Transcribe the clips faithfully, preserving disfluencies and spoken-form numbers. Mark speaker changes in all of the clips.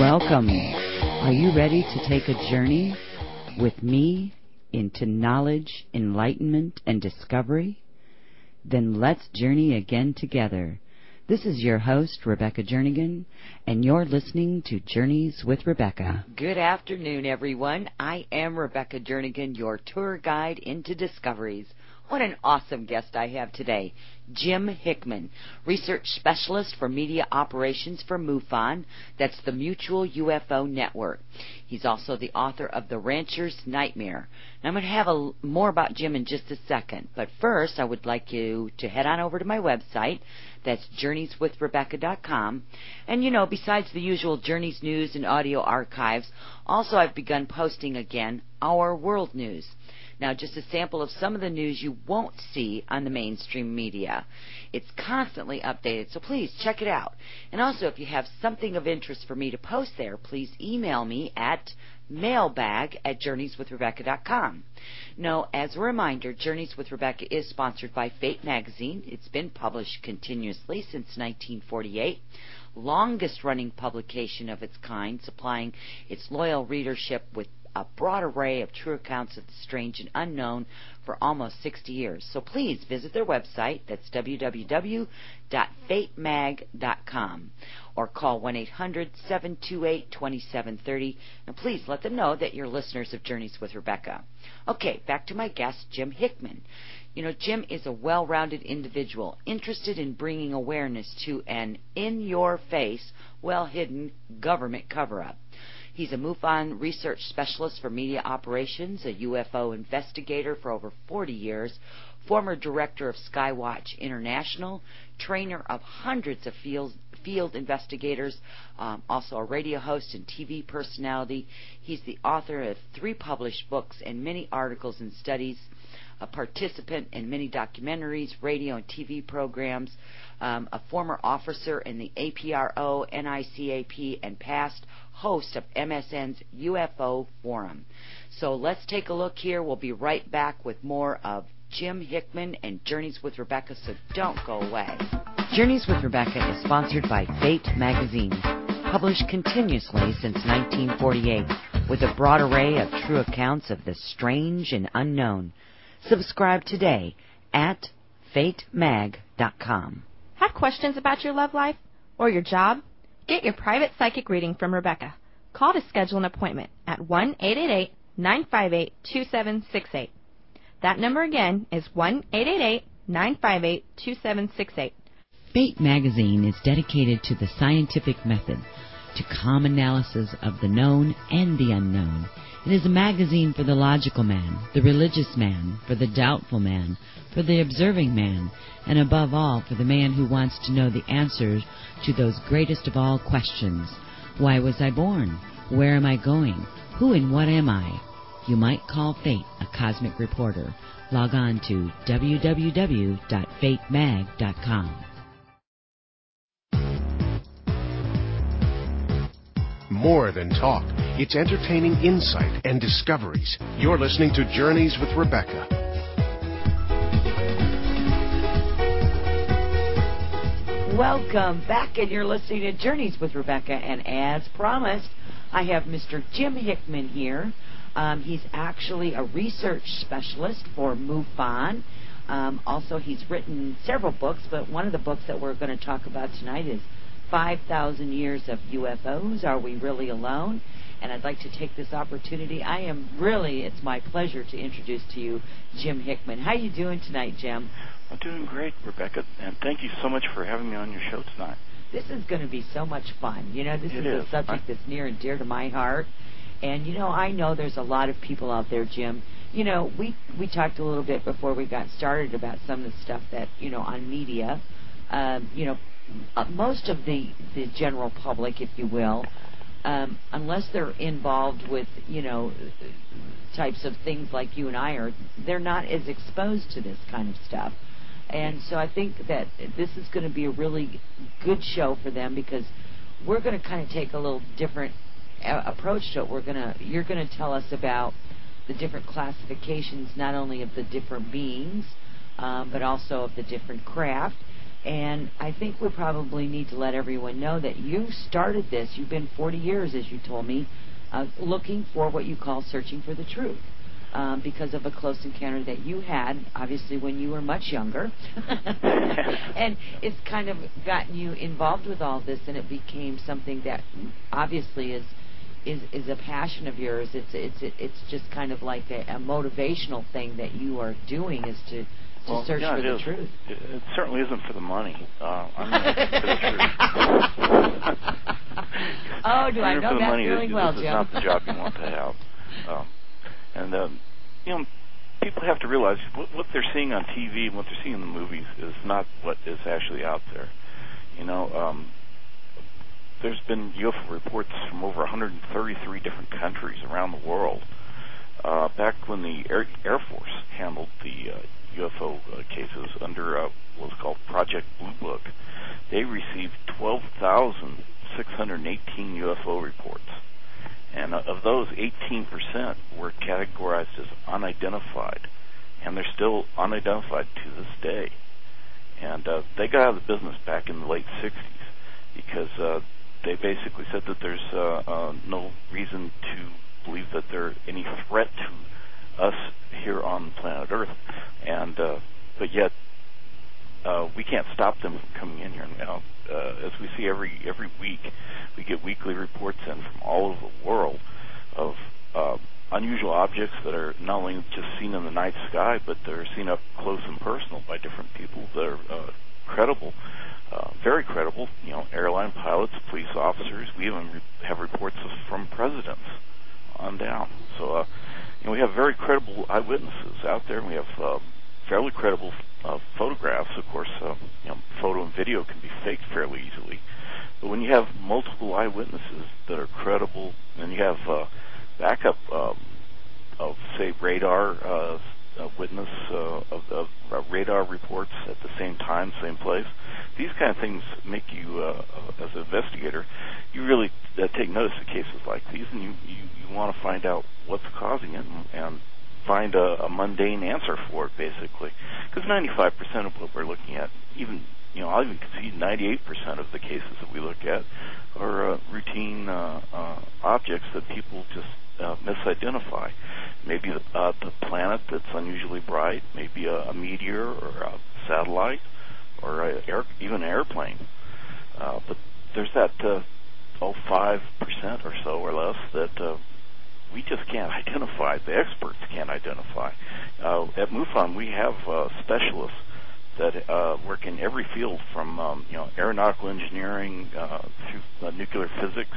Speaker 1: Welcome. Are you ready to take a journey with me into knowledge, enlightenment, and discovery? Then let's journey again together. This is your host, Rebecca Jernigan, and you're listening to Journeys with Rebecca.
Speaker 2: Good afternoon, everyone. I am Rebecca Jernigan, your tour guide into discoveries. What an awesome guest I have today. Jim Hickman, research specialist for media operations for MUFON. That's the Mutual U F O Network. He's also the author of The Rancher's Nightmare. Now, I'm going to have a, more about Jim in just a second. But first, I would like you to head on over to my website. That's journeys with rebecca dot com. And, you know, besides the usual Journeys news and audio archives, also I've begun posting again our world news. Now, just a sample of some of the news you won't see on the mainstream media. It's constantly updated, so please check it out. And also, if you have something of interest for me to post there, please email me at mailbag at journeys with rebecca dot com. Now, as a reminder, Journeys with Rebecca is sponsored by Fate Magazine. It's been published continuously since nineteen forty-eight. Longest-running publication of its kind, supplying its loyal readership with a broad array of true accounts of the strange and unknown for almost sixty years. So please visit their website. That's w w w dot fate mag dot com or call one eight hundred seven two eight two seven three zero. And please let them know that you're listeners of Journeys with Rebecca. Okay, back to my guest, Jim Hickman. You know, Jim is a well-rounded individual interested in bringing awareness to an in-your-face, well-hidden government cover-up. He's a MUFON research specialist for media operations, a U F O investigator for over forty years, former director of Skywatch International, trainer of hundreds of field, field investigators, um, also a radio host and T V personality. He's the author of three published books and many articles and studies, a participant in many documentaries, radio and T V programs, um, a former officer in the A P R O, N I C A P, and past host of M S N's U F O Forum. So let's take a look here. We'll be right back with more of Jim Hickman and Journeys with Rebecca, so don't go away. Journeys with Rebecca is sponsored by Fate Magazine, published continuously since nineteen forty-eight, with a broad array of true accounts of the strange and unknown. Subscribe today at fate mag dot com.
Speaker 3: Have questions about your love life or your job? Get your private psychic reading from Rebecca. Call to schedule an appointment at one eight eight eight nine five eight two seven six eight. That number again is one eight eight eight nine five eight two seven six eight.
Speaker 1: Fate Magazine is dedicated to the scientific method, to calm analysis of the known and the unknown. It is a magazine for the logical man, the religious man, for the doubtful man, for the observing man, and above all for the man who wants to know the answers to those greatest of all questions. Why was I born? Where am I going? Who and what am I? You might call Fate a cosmic reporter. Log on to w w w dot fate mag dot com.
Speaker 4: More than talk, it's entertaining insight and discoveries. You're listening to Journeys with Rebecca.
Speaker 2: Welcome back, and you're listening to Journeys with Rebecca. And as promised, I have Mister Jim Hickman here. Um, he's actually a research specialist for MUFON. Um, also, he's written several books, but one of the books that we're going to talk about tonight is five thousand Years of U F Os, Are We Really Alone? And I'd like to take this opportunity. I am really, it's my pleasure to introduce to you Jim Hickman. How you doing tonight, Jim?
Speaker 5: I'm doing great, Rebecca, and thank you so much for having me on your show tonight.
Speaker 2: This is going to be so much fun. You know, this
Speaker 5: it
Speaker 2: is
Speaker 5: is
Speaker 2: a subject
Speaker 5: I...
Speaker 2: that's near and dear to my heart. And, you know, I know there's a lot of people out there, Jim. You know, we, we talked a little bit before we got started about some of the stuff that, you know, on media, um, you know, uh, most of the, the general public, if you will, um, unless they're involved with, you know, types of things like you and I are, they're not as exposed to this kind of stuff. And so I think that this is going to be a really good show for them, because we're going to kind of take a little different uh, approach to it. We're going to, you're going to tell us about the different classifications, not only of the different beings, um, but also of the different craft. And I think we probably need to let everyone know that you started this. You've been forty years, as you told me, uh, looking for what you call searching for the truth. Um, because of a close encounter that you had, obviously, when you were much younger. And it's kind of gotten you involved with all this, and it became something that obviously is is, is a passion of yours. It's it's it's just kind of like a, a motivational thing that you are doing, is to, to
Speaker 5: well,
Speaker 2: search
Speaker 5: yeah,
Speaker 2: for the
Speaker 5: is.
Speaker 2: truth.
Speaker 5: It, it certainly isn't for the money. Uh, I'm in it for the truth.
Speaker 2: Oh, do I know
Speaker 5: that
Speaker 2: that
Speaker 5: money,
Speaker 2: feeling
Speaker 5: this,
Speaker 2: well,
Speaker 5: this
Speaker 2: Jim?
Speaker 5: is not the job you want to have. Um, and, um, you know, people have to realize what, what they're seeing on T V and what they're seeing in the movies is not what is actually out there. You know, um, there's been U F O reports from over one hundred thirty-three different countries around the world. Uh, back when the Air, Air Force handled the uh, U F O uh, cases under uh, what was called Project Blue Book, they received twelve thousand six hundred eighteen U F O reports. And uh, of those, eighteen percent were categorized as unidentified, and they're still unidentified to this day. And uh, they got out of the business back in the late sixties because uh, they basically said that there's uh, uh, no reason to believe that they're any threat to us here on planet Earth, and uh, but yet uh, we can't stop them from coming in here now. Uh, as we see every every week, we get weekly reports in from all over the world of uh, unusual objects that are not only just seen in the night sky, but they're seen up close and personal by different people that are uh, credible, uh, very credible. You know, airline pilots, police officers. We even re- have reports from presidents on down. So, uh, you know, we have very credible eyewitnesses out there, and we have uh, fairly credible uh, photographs. Of course, uh, you know, photo and video can be faked fairly easily. But when you have multiple eyewitnesses that are credible, and you have uh, backup um, of, say, radar uh, uh, witness uh, of, of uh, radar reports at the same time, same place, these kind of things make you, uh, uh, as an investigator, you really uh, take notice of cases like these, and you, you, you want to find out what's causing it and, and find a, a mundane answer for it, basically. Because ninety-five percent of what we're looking at, even, you know, I'll even concede ninety-eight percent of the cases that we look at are uh, routine uh, uh, objects that people just uh, misidentify. Maybe the, uh, the planet that's unusually bright, maybe a, a meteor or a satellite, or a air, even an airplane. Uh, but there's that uh, oh, five percent or so or less that uh, we just can't identify. The experts can't identify. Uh, at MUFON, we have uh, specialists that uh, work in every field from um, you know aeronautical engineering uh, through uh, nuclear physics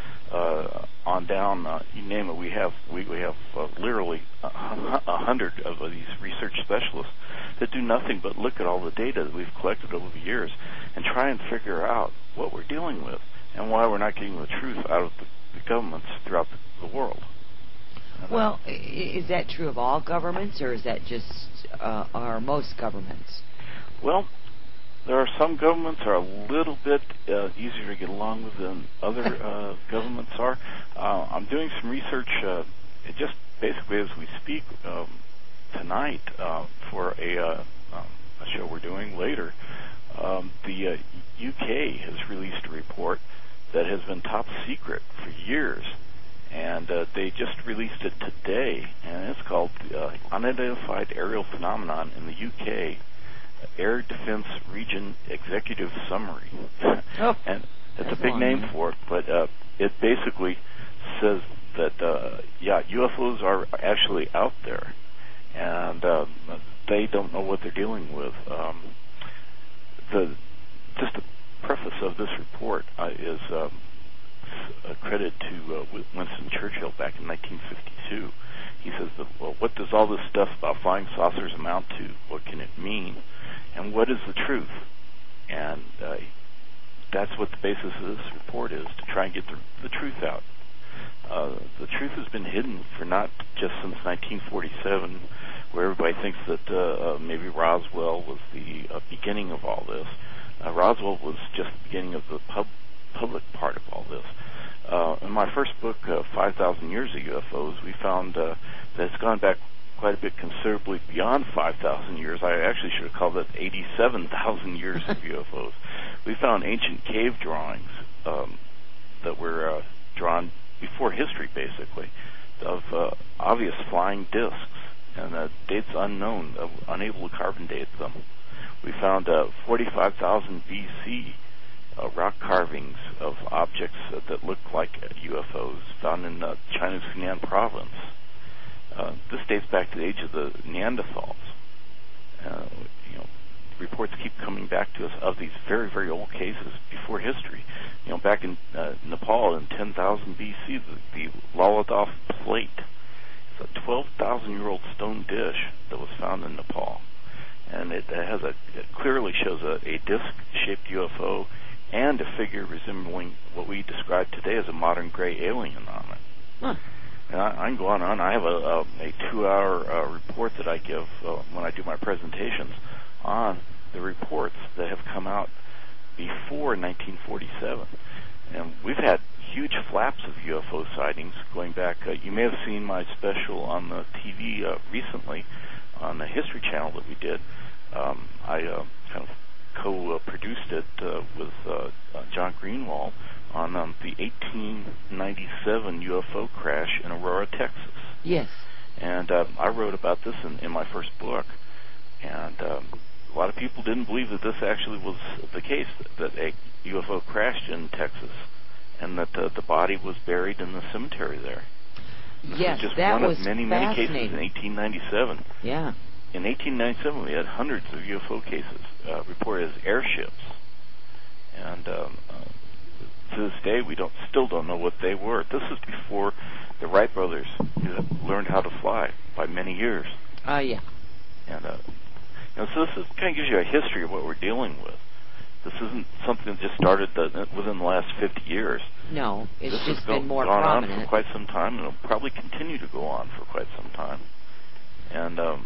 Speaker 5: uh, on down. Uh, you name it. We have we, we have uh, literally a, a hundred of these research specialists that do nothing but look at all the data that we've collected over the years and try and figure out what we're dealing with and why we're not getting the truth out of the, the governments throughout the, the world.
Speaker 2: Well, is that true of all governments, or is that just uh, are most governments?
Speaker 5: Well, there are some governments that are a little bit uh, easier to get along with than other uh, governments are. Uh, I'm doing some research uh, just basically as we speak um, tonight uh, for a, uh, um, a show we're doing later. Um, the uh, U K has released a report that has been top secret for years, and uh, they just released it today, and it's called uh, Unidentified Aerial Phenomenon in the U K, Air Defense Region Executive Summary.
Speaker 2: Oh,
Speaker 5: and it's a big name for it, but uh, it basically says that, uh, yeah, U F Os are actually out there, and uh, they don't know what they're dealing with. Um, the just the preface of this report uh, is um, a credit to uh, Winston Churchill back in nineteen fifty-two. He says, that, well, what does all this stuff about flying saucers amount to? What can it mean? And what is the truth? And uh, that's what the basis of this report is, to try and get the, the truth out. Uh, the truth has been hidden for not just since nineteen forty-seven, where everybody thinks that uh, uh, maybe Roswell was the uh, beginning of all this. Uh, Roswell was just the beginning of the pub, public part of all this. Uh, in my first book, uh, five thousand Years of U F Os, we found uh, that it's gone back quite a bit considerably beyond five thousand years. I actually should have called it eighty-seven thousand years of U F Os. We found ancient cave drawings um, that were uh, drawn before history, basically, of uh, obvious flying discs, and uh, dates unknown, uh, unable to carbon date them. We found uh, forty-five thousand B C uh, rock carvings of objects uh, that look like U F Os found in uh, China's Hunan province. Uh, this dates back to the age of the Neanderthals. Uh, you know, reports keep coming back to us of these very, very old cases before history. You know, back in uh, Nepal in ten thousand B C, the, the Laladov plate is a twelve thousand year old stone dish that was found in Nepal, and it has a it clearly shows a, a disc-shaped U F O and a figure resembling what we describe today as a modern gray alien on it.
Speaker 2: Huh.
Speaker 5: And I, I can go on and on. I have a, a, a two-hour uh, report that I give uh, when I do my presentations on the reports that have come out before nineteen forty-seven. And we've had huge flaps of U F O sightings going back. Uh, you may have seen my special on the T V uh, recently on the History Channel that we did. Um, I uh, kind of co-produced it uh, with uh, uh, John Greenwald on um, the eighteen ninety-seven U F O crash in Aurora, Texas.
Speaker 2: Yes.
Speaker 5: And uh, I wrote about this in, in my first book. And um, a lot of people didn't believe that this actually was the case, that a U F O crashed in Texas and that uh, the body was buried in the cemetery there. This
Speaker 2: Yes,
Speaker 5: was just
Speaker 2: that
Speaker 5: one
Speaker 2: was
Speaker 5: of many, many cases
Speaker 2: fascinating.
Speaker 5: in eighteen ninety-seven.
Speaker 2: Yeah.
Speaker 5: In eighteen ninety-seven, we had hundreds of U F O cases uh, reported as airships. And um, uh, to this day, we don't still don't know what they were. This is before the Wright brothers learned how to fly by many years.
Speaker 2: Oh, uh, yeah.
Speaker 5: And uh, you know, so this is, kind of gives you a history of what we're dealing with. This isn't something that just started the, within the last fifty years.
Speaker 2: No, it's
Speaker 5: this
Speaker 2: just
Speaker 5: has
Speaker 2: been
Speaker 5: go,
Speaker 2: more
Speaker 5: gone
Speaker 2: prominent.
Speaker 5: on for quite some time, and it'll probably continue to go on for quite some time. And um,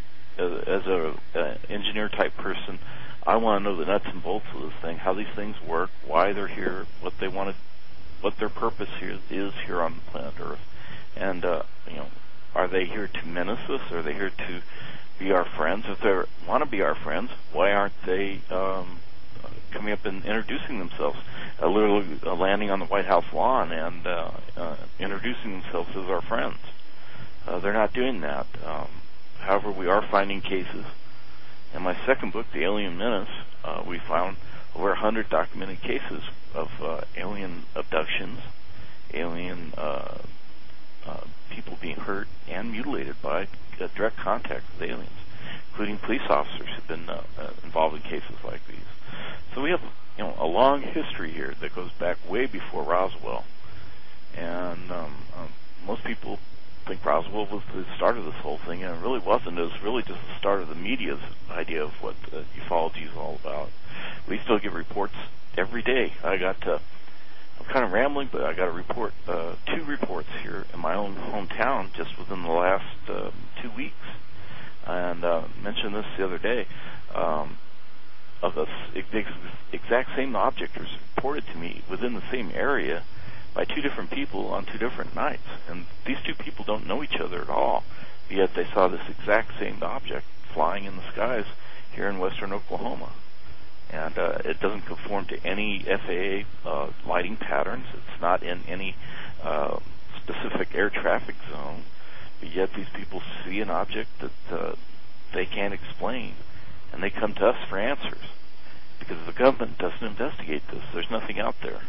Speaker 5: as a uh, engineer type person, I want to know the nuts and bolts of this thing, how these things work, why they're here, what they want to, what their purpose here is here on planet Earth, and uh, you know, are they here to menace us? Are they here to be our friends? If they want to be our friends, why aren't they um, coming up and introducing themselves? Uh, literally uh, landing on the White House lawn and uh, uh, introducing themselves as our friends. Uh, they're not doing that. Um, however, we are finding cases. In my second book, The Alien Menace, uh, we found over one hundred documented cases of uh, alien abductions, alien uh, uh, people being hurt and mutilated by uh, direct contact with aliens, including police officers who've been uh, uh, involved in cases like these. So we have, you know, a long history here that goes back way before Roswell, and um, um, most people think Roswell was the start of this whole thing, and it really wasn't. It was really just the start of the media's idea of what uh, ufology is all about. We still get reports every day. I got, uh, I'm kind of rambling, but I got a report, uh, two reports here in my own hometown just within the last uh, two weeks, and uh, mentioned this the other day. Um, of the exact same object was reported to me within the same area by two different people on two different nights. And these two people don't know each other at all, yet they saw this exact same object flying in the skies here in western Oklahoma. And uh, it doesn't conform to any F A A uh, lighting patterns. It's not in any uh, specific air traffic zone, but yet these people see an object that uh, they can't explain, and they come to us for answers because the government doesn't investigate this. There's nothing out there.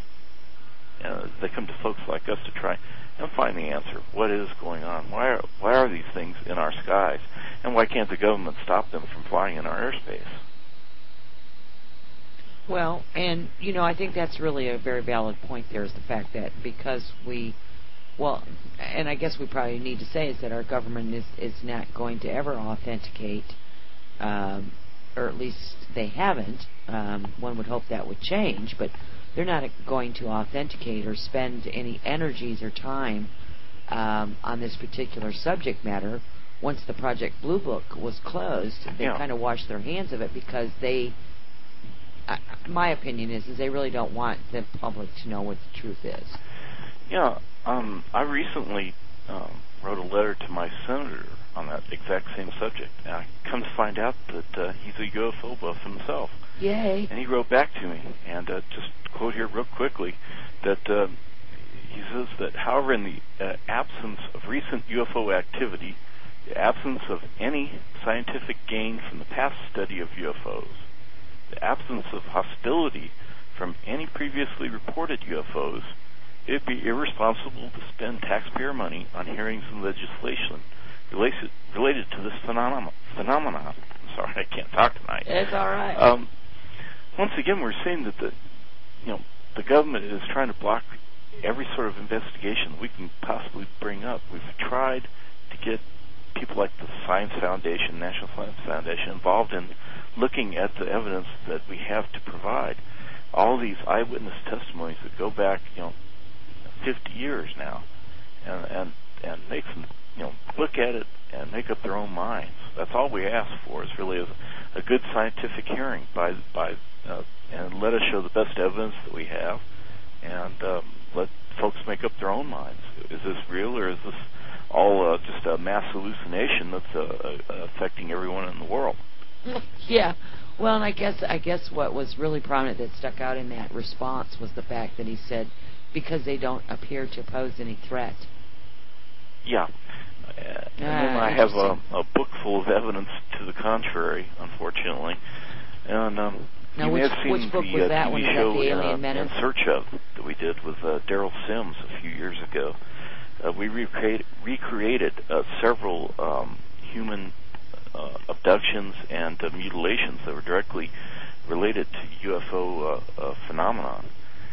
Speaker 5: Uh, they come to folks like us to try and find the answer. What is going on? Why are, why are these things in our skies? And why can't the government stop them from flying in our airspace?
Speaker 2: Well, and, you know, I think that's really a very valid point there, is the fact that because we, well, and I guess we probably need to say is that our government is, is not going to ever authenticate, um, or at least they haven't. Um, one would hope that would change, but they're not going to authenticate or spend any energies or time um, on this particular subject matter. Once the Project Blue Book was closed, they
Speaker 5: yeah.
Speaker 2: kind of washed their hands of it because they, uh, my opinion is, is they really don't want the public to know what the truth is.
Speaker 5: Yeah, um, I recently um, wrote a letter to my senator on that exact same subject. And I come to find out that uh, he's a U F O buff himself.
Speaker 2: Yay.
Speaker 5: And he wrote back to me, and uh, just quote here real quickly, that uh, he says that, however, in the uh, absence of recent U F O activity, the absence of any scientific gain from the past study of U F Os, the absence of hostility from any previously reported U F Os, it would be irresponsible to spend taxpayer money on hearings and legislation related, related to this phenomenon. phenomenon. I'm sorry, I can't talk tonight.
Speaker 2: It's all right.
Speaker 5: Um, once again, we're saying that the, you know, the government is trying to block every sort of investigation we can possibly bring up. We've tried to get people like the Science Foundation, National Science Foundation, involved in looking at the evidence that we have to provide. All these eyewitness testimonies that go back, you know, fifty years now, and and and make them, you know, look at it and make up their own minds. That's all we ask for, is really a, a good scientific hearing by by uh, and let us show the best evidence that we have, and um, let folks make up their own minds. Is this real, or is this all uh, just a mass hallucination that's uh, uh, affecting everyone in the world?
Speaker 2: Yeah. Well, and I guess I guess what was really prominent that stuck out in that response was the fact that he said, because they don't appear to pose any threat.
Speaker 5: Yeah. Uh, and
Speaker 2: ah,
Speaker 5: then I have a, a book full of evidence to the contrary, unfortunately. And um,
Speaker 2: now,
Speaker 5: you
Speaker 2: which,
Speaker 5: may have seen
Speaker 2: which book
Speaker 5: the
Speaker 2: was
Speaker 5: uh,
Speaker 2: that
Speaker 5: T V
Speaker 2: one? Is
Speaker 5: show
Speaker 2: that the Alien
Speaker 5: uh,
Speaker 2: Menace?
Speaker 5: In Search Of that we did with uh, Daryl Sims a few years ago. Uh, we recreate, recreated uh, several um, human uh, abductions and uh, mutilations that were directly related to U F O uh, uh, phenomenon.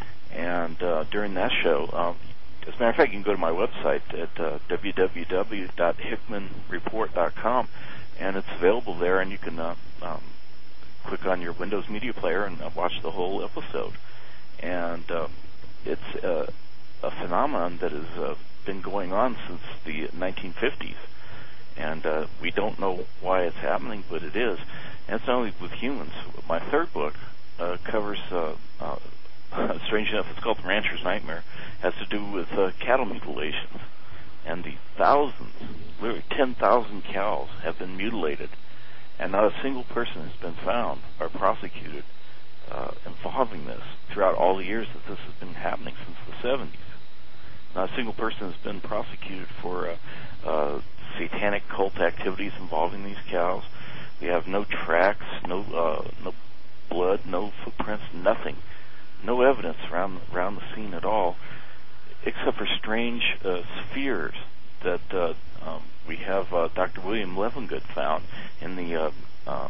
Speaker 5: And uh, during that show, um, as a matter of fact, you can go to my website at uh, w w w dot hickman report dot com, and it's available there, and you can uh, um, click on your Windows Media Player and uh, watch the whole episode. And uh, it's uh, a phenomenon that has uh, been going on since the nineteen fifties, and uh, we don't know why it's happening, but it is. And it's not only with humans. My third book uh, covers uh, uh, strange enough, it's called The Rancher's Nightmare, has to do with uh, cattle mutilations. And the thousands, literally ten thousand cows have been mutilated, and not a single person has been found or prosecuted uh, involving this throughout all the years that this has been happening since the seventies. Not a single person has been prosecuted for uh, uh, satanic cult activities involving these cows. We have no tracks, no uh, no blood, no footprints, nothing. No evidence around around the scene at all, except for strange uh, spheres that uh, um, we have uh, Doctor William Levengood found in the. Uh, um,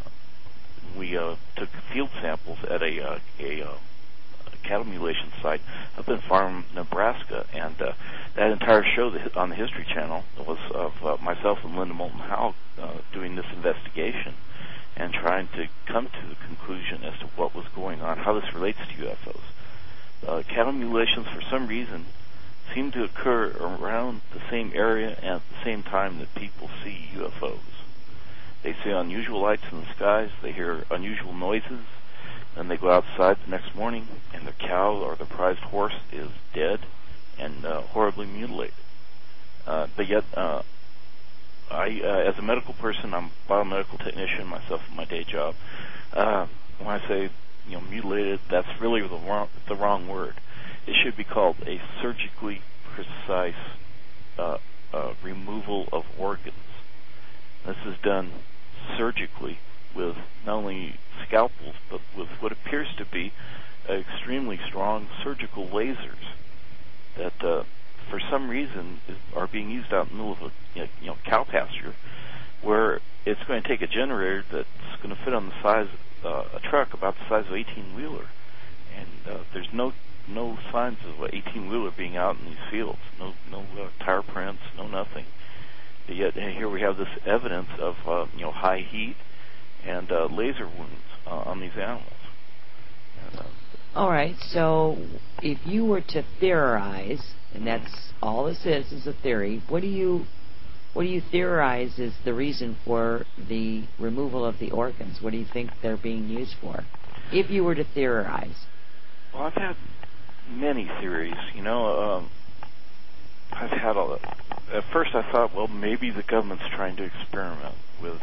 Speaker 5: we uh, took field samples at a, uh, a, uh, a cattle mutilation site up in Farm, Nebraska, and uh, that entire show on the History Channel was of uh, myself and Linda Moulton Howe uh, doing this investigation and trying to come to the conclusion as to what was going on, how this relates to U F Os. Uh, cattle mutilations, for some reason, seem to occur around the same area and at the same time that people see U F Os. They see unusual lights in the skies, they hear unusual noises, and they go outside the next morning, and their cow or their prized horse is dead and uh, horribly mutilated. Uh, but yet, uh, I, uh, as a medical person, I'm a biomedical technician myself in my day job. Uh, when I say, you know, mutilated, that's really the wrong, the wrong word. It should be called a surgically precise uh, uh, removal of organs. This is done surgically with not only scalpels, but with what appears to be extremely strong surgical lasers that uh, for some reason are being used out in the middle of a you know cow pasture, where it's going to take a generator that's going to fit on the size uh, a truck about the size of an eighteen wheeler, and uh, there's no no signs of an eighteen wheeler being out in these fields, no no uh, tire prints, no nothing. But yet here we have this evidence of uh, you know high heat and uh, laser wounds uh, on these animals. And, uh,
Speaker 2: all right, so if you were to theorize, and that's all this is, is a theory, what do you what do you theorize is the reason for the removal of the organs? What do you think they're being used for, if you were to theorize?
Speaker 5: Well, I've had many theories. You know, um, I've had a, at first I thought, well, maybe the government's trying to experiment with,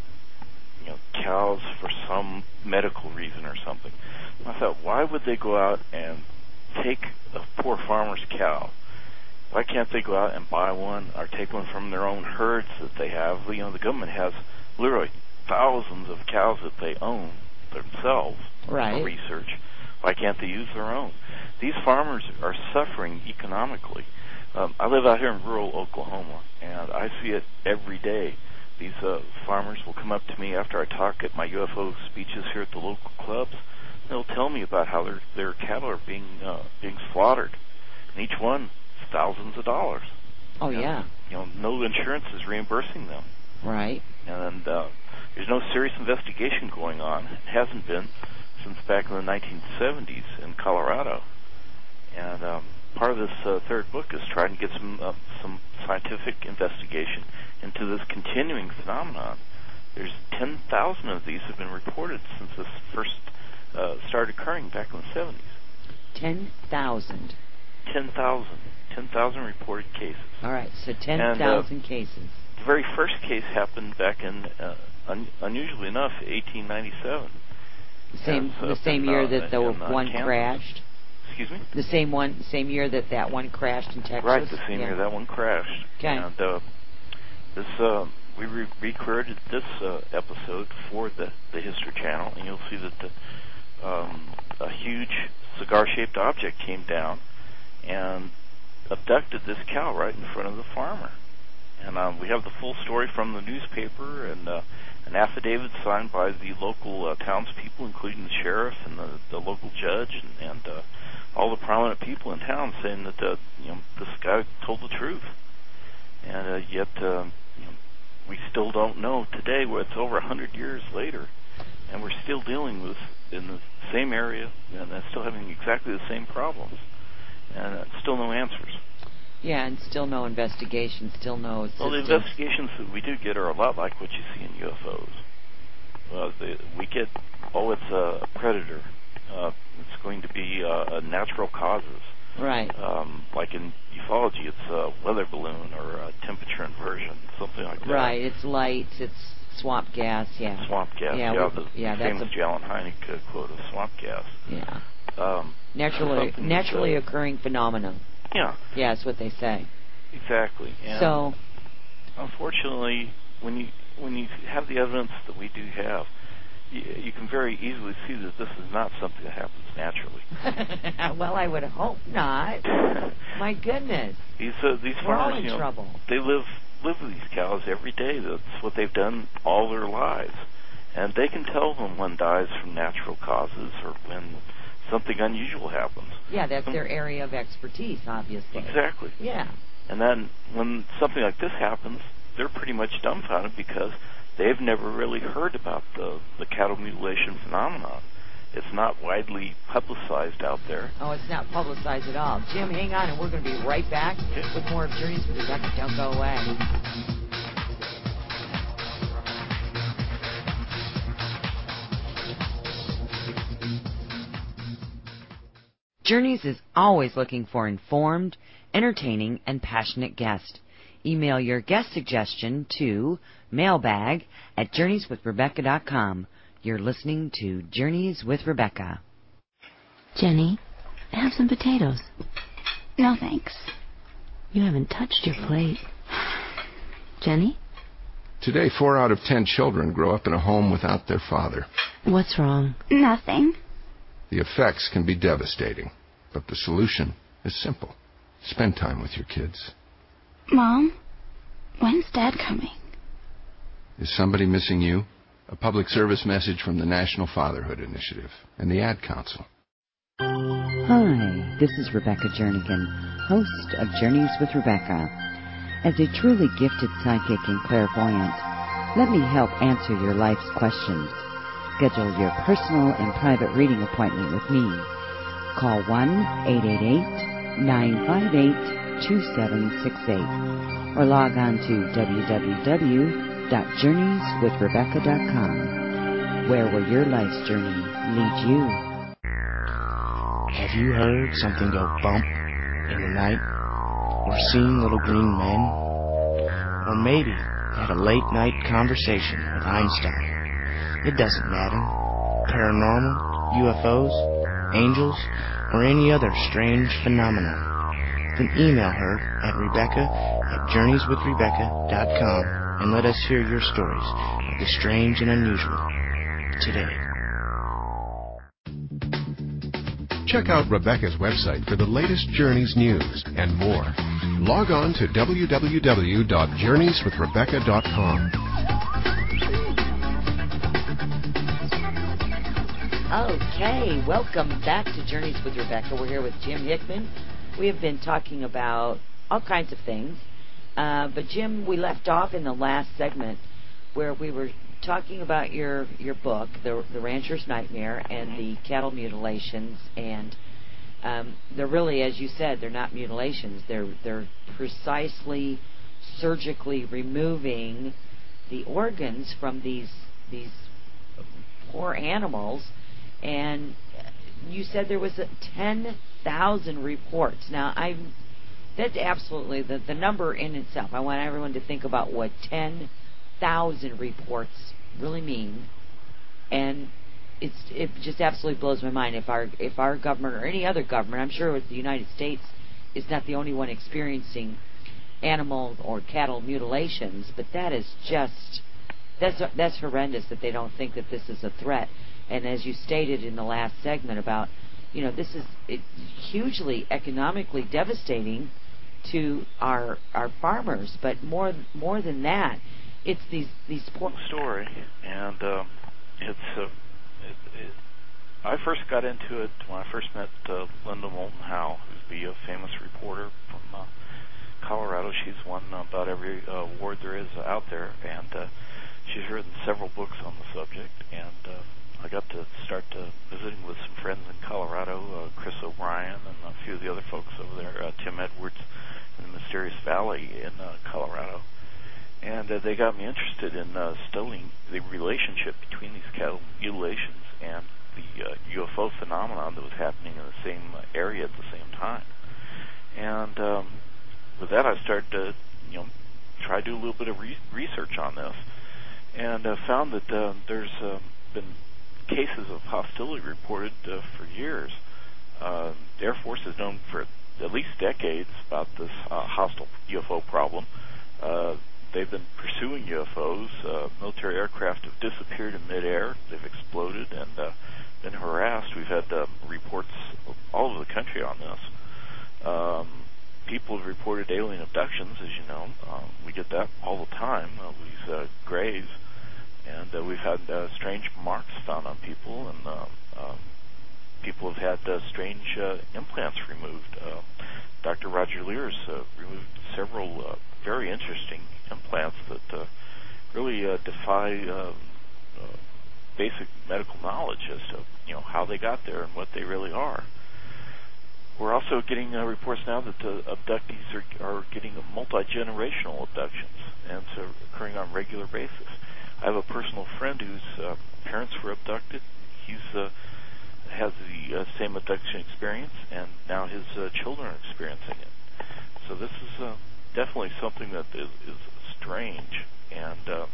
Speaker 5: you know, cows for some medical reason or something. And I thought, why would they go out and take a poor farmer's cow? Why can't they go out and buy one or take one from their own herds that they have? You know, the government has literally thousands of cows that they own themselves
Speaker 2: right.
Speaker 5: for research. Why can't they use their own? These farmers are suffering economically. Um, I live out here in rural Oklahoma, and I see it every day. These uh, farmers will come up to me after I talk at my U F O speeches here at the local clubs. They'll tell me about how their their cattle are being uh, being slaughtered, and each one is thousands of dollars.
Speaker 2: Oh
Speaker 5: you know,
Speaker 2: yeah.
Speaker 5: You know, no insurance is reimbursing them.
Speaker 2: Right.
Speaker 5: And uh, there's no serious investigation going on. It hasn't been since back in the nineteen seventies in Colorado. And um, part of this uh, third book is trying to get some uh, some scientific investigation into this continuing phenomenon. There's ten thousand of these have been reported since this first uh, started occurring back in the seventies.
Speaker 2: ten thousand.
Speaker 5: ten thousand. ten thousand reported cases.
Speaker 2: All right, so ten thousand uh, cases.
Speaker 5: The very first case happened back in, uh, un- unusually enough, eighteen ninety-seven.
Speaker 2: The same,
Speaker 5: As, uh,
Speaker 2: the same
Speaker 5: in,
Speaker 2: year
Speaker 5: uh,
Speaker 2: that the
Speaker 5: in, uh,
Speaker 2: one
Speaker 5: Kansas.
Speaker 2: crashed.
Speaker 5: Excuse me?
Speaker 2: The same one, same year that that one crashed in Texas.
Speaker 5: Right, the same
Speaker 2: yeah.
Speaker 5: year that one crashed.
Speaker 2: Okay.
Speaker 5: And uh, this, uh, we re- recreated this uh, episode for the, the History Channel, and you'll see that the, um, a huge cigar-shaped object came down and abducted this cow right in front of the farmer. And um, we have the full story from the newspaper and uh, an affidavit signed by the local uh, townspeople, including the sheriff and the, the local judge and, and uh, all the prominent people in town, saying that uh, you know this guy told the truth. And uh, yet uh, you know, we still don't know today. Where it's over a hundred years later, and we're still dealing with in the same area and uh, still having exactly the same problems, and uh, still no answers.
Speaker 2: Yeah, and still no investigation, still no assistance.
Speaker 5: Well, the investigations that we do get are a lot like what you see in U F Os. Uh, they, we get, oh, it's a predator. Uh, it's going to be uh, natural causes.
Speaker 2: Right.
Speaker 5: Um, like in ufology, it's a weather balloon or a temperature inversion, something like that.
Speaker 2: Right. It's light. It's swamp gas. Yeah.
Speaker 5: Swamp gas.
Speaker 2: Yeah.
Speaker 5: Yeah. The
Speaker 2: yeah
Speaker 5: famous
Speaker 2: that's a,
Speaker 5: Jalon Hynek uh, quote of swamp gas.
Speaker 2: Yeah.
Speaker 5: Um,
Speaker 2: naturally, naturally
Speaker 5: uh,
Speaker 2: occurring phenomenon.
Speaker 5: Yeah.
Speaker 2: Yeah, that's what they say.
Speaker 5: Exactly. And
Speaker 2: so,
Speaker 5: unfortunately, when you when you have the evidence that we do have, you, you can very easily see that this is not something that happens naturally.
Speaker 2: Well, I would hope not. My goodness.
Speaker 5: These uh, these
Speaker 2: We're
Speaker 5: farmers,
Speaker 2: all in
Speaker 5: you know,
Speaker 2: trouble.
Speaker 5: they live live with these cows every day. That's what they've done all their lives, and they can tell when one dies from natural causes or when something unusual happens.
Speaker 2: Yeah, that's their area of expertise, obviously.
Speaker 5: Exactly.
Speaker 2: Yeah.
Speaker 5: And then when something like this happens, they're pretty much dumbfounded because they've never really heard about the, the cattle mutilation phenomenon. It's not widely publicized out there.
Speaker 2: Oh, it's not publicized at all. Jim, hang on, and we're going to be right back
Speaker 5: okay.
Speaker 2: with more of Journeys with Rebecca. Don't go away. Journeys is always looking for informed, entertaining, and passionate guests. Email your guest suggestion to mailbag at journeys with rebecca dot com. You're listening to Journeys with Rebecca.
Speaker 6: Jenny, have some potatoes.
Speaker 7: No, thanks.
Speaker 6: You haven't touched your plate. Jenny?
Speaker 8: Today, four out of ten children grow up in a home without their father.
Speaker 6: What's wrong?
Speaker 7: Nothing.
Speaker 8: The effects can be devastating, but the solution is simple. Spend time with your kids.
Speaker 7: Mom, when's Dad coming?
Speaker 8: Is somebody missing you? A public service message from the National Fatherhood Initiative and the Ad Council.
Speaker 1: Hi, this is Rebecca Jernigan, host of Journeys with Rebecca. As a truly gifted psychic and clairvoyant, let me help answer your life's questions. Schedule your personal and private reading appointment with me. Call one eight eight eight, nine five eight, two seven six eight or log on to w w w dot journeys with rebecca dot com. Where will your life's journey lead you?
Speaker 9: Have you heard something go bump in the night or seen little green men
Speaker 10: Or maybe they had a late-night conversation with Einstein. It doesn't matter. Paranormal, U F Os, angels, or any other strange phenomenon. Then email her at Rebecca at journeys with rebecca dot com and let us hear your stories of the strange and unusual today.
Speaker 4: Check out Rebecca's website for the latest Journeys news and more. Log on to w w w dot journeys with rebecca dot com.
Speaker 2: Okay, welcome back to Journeys with Rebecca. We're here with Jim Hickman. We have been talking about all kinds of things. Uh, but, Jim, we left off in the last segment where we were talking about your, your book, the, the Rancher's Nightmare, and the cattle mutilations. And um, they're really, as you said, they're not mutilations. They're, they're precisely surgically removing the organs from these these poor animals. And you said there was a ten thousand reports. Now, I that's absolutely the, the number in itself. I want everyone to think about what ten thousand reports really mean. And it's it just absolutely blows my mind. If our if our government or any other government, I'm sure the United States is not the only one experiencing animal or cattle mutilations, but that is just that's that's horrendous that they don't think that this is a threat. And as you stated in the last segment about, you know, this is it's hugely economically devastating to our our farmers, but more more than that, it's these these poor
Speaker 5: story, and um, it's uh, it, it, I first got into it when I first met uh, Linda Moulton Howe, who's the uh, famous reporter from uh, Colorado. She's won about every uh, award there is out there, and uh, she's written several books on the subject. And uh, I got to start uh, visiting with some friends in Colorado, uh, Chris O'Brien and a few of the other folks over there, uh, Tim Edwards in the Mysterious Valley in uh, Colorado. And uh, they got me interested in uh, studying the relationship between these cattle mutilations and the uh, U F O phenomenon that was happening in the same uh, area at the same time. And um, with that, I started to, you know, try to do a little bit of re- research on this, and uh, found that uh, there's uh, been cases of hostility reported uh, for years. Uh, the Air Force has known for at least decades about this uh, hostile U F O problem. Uh, they've been pursuing U F Os. Uh, military aircraft have disappeared in midair. They've exploded and uh, been harassed. We've had uh, reports all over the country on this. Um, people have reported alien abductions, as you know. Um, we get that all the time, uh, these uh, graves. And uh, we've had uh, strange marks found on people, and uh, um, people have had uh, strange uh, implants removed. Uh, Doctor Roger Lears uh, removed several uh, very interesting implants that uh, really uh, defy uh, uh, basic medical knowledge as to, you know, how they got there and what they really are. We're also getting uh, reports now that the abductees are, are getting multi-generational abductions, and it's occurring on a regular basis. I have a personal friend whose uh, parents were abducted. He's uh, has the uh, same abduction experience, and now his uh, children are experiencing it. So this is uh, definitely something that is, is strange, and uh,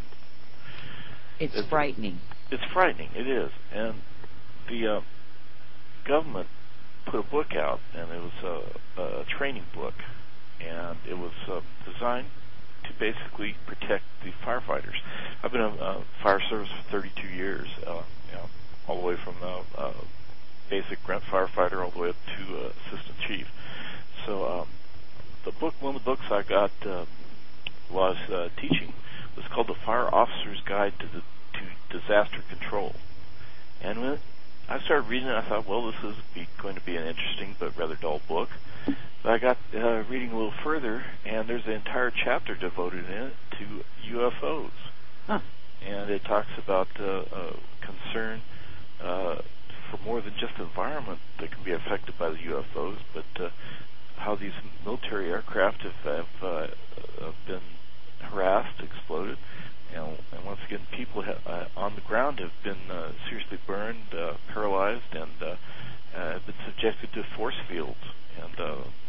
Speaker 2: it's, it's frightening.
Speaker 5: It's frightening. It is, and the uh, government put a book out, and it was a, a training book, and it was uh, designed to basically protect the firefighters. I've been in uh, fire service for thirty-two years, uh, you know, all the way from uh, uh, basic grunt firefighter all the way up to uh, assistant chief. So um, the book, one of the books I got uh, while I was uh, teaching was called The Fire Officer's Guide to, the, to Disaster Control. And when I started reading it, I thought, well, this is be, going to be an interesting but rather dull book. But I got uh, reading a little further, and there's an entire chapter devoted in it to U F Os.
Speaker 2: Huh.
Speaker 5: And it talks about uh, uh, concern uh, for more than just the environment that can be affected by the U F Os, but uh, how these military aircraft have, have, uh, have been harassed, exploded, and, and once again, people ha- uh, on the ground have been uh, seriously burned, uh, paralyzed, and uh, uh, have been subjected to force fields. And uh,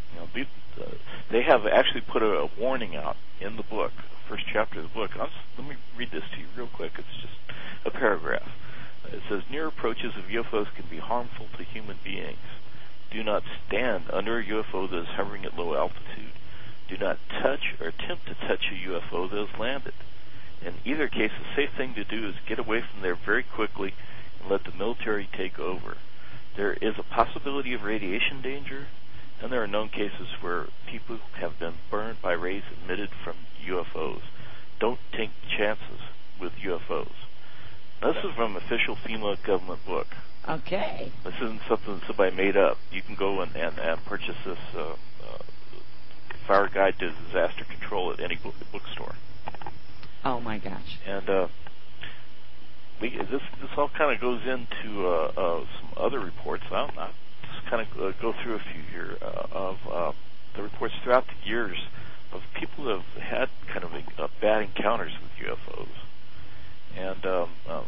Speaker 5: You know, these, uh, they have actually put a, a warning out in the book, the first chapter of the book. I'll just, let me read this to you real quick. It's just a paragraph. It says, near approaches of U F Os can be harmful to human beings. Do not stand under a U F O that is hovering at low altitude. Do not touch or attempt to touch a U F O that has landed. In either case, the safe thing to do is get away from there very quickly and let the military take over. There is a possibility of radiation danger, and there are known cases where people have been burned by rays emitted from U F Os. Don't take chances with U F Os. Now, this is from an official FEMA government book.
Speaker 2: Okay.
Speaker 5: This isn't something that somebody made up. You can go and, and, and purchase this uh, uh, Fire Guide to Disaster Control at any book, bookstore.
Speaker 2: Oh, my gosh.
Speaker 5: And uh, we, this this all kind of goes into uh, uh, some other reports. I'll, I'll just kind of uh, go through a few here uh, of uh, the reports throughout the years of people who have had kind of a, uh, bad encounters with U F Os. And um, uh,